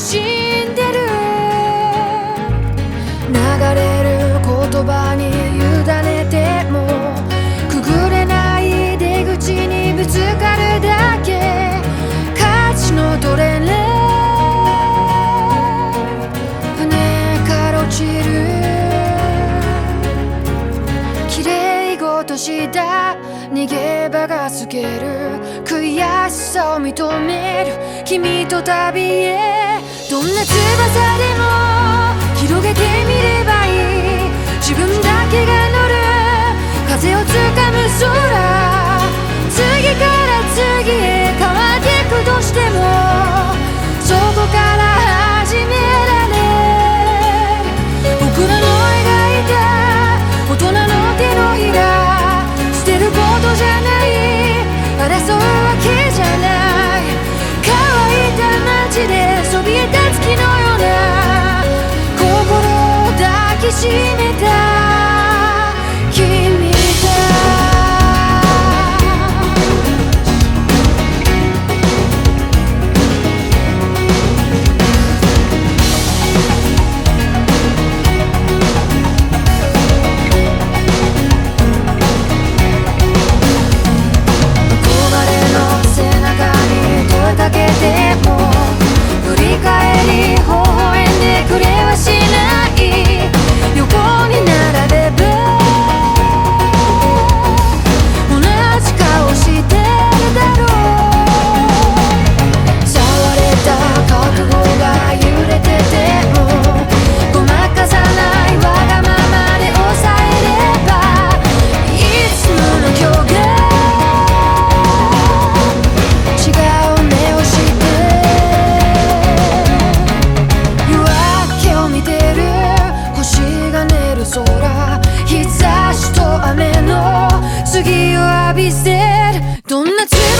死んでる。流れる言葉に委ねてもくぐれない出口にぶつかるだけ。価値の取れね船から落ちる。綺麗事した逃げ場が透ける。悔しさを認める君と旅へ。どんな翼でも広げてみればいい。自分だけが乗る風をつかむ空。次から次へ変わっていくとしてもそこから始められる。僕らの描いた大人の手のひら捨てることじゃない、争うわけじゃない。乾いた街でそびえ立つ木のような心を抱きしめた君かけても振り返り微笑んでくれはしない。横に並べば同じ顔してるだろう。触れた覚悟が揺れててもごまかさないわがままで抑えればいつもの今日が日差しと雨の次を浴びせる。どんな